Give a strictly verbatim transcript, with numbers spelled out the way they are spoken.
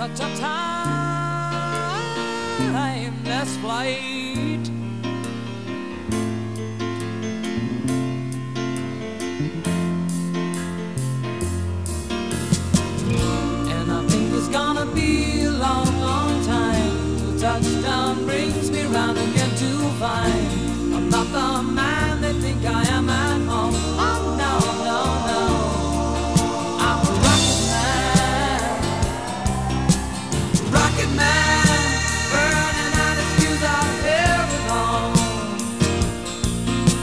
such a timeless flight. And I think it's gonna be a long, long time till touchdown brings me round again to find I'm not the man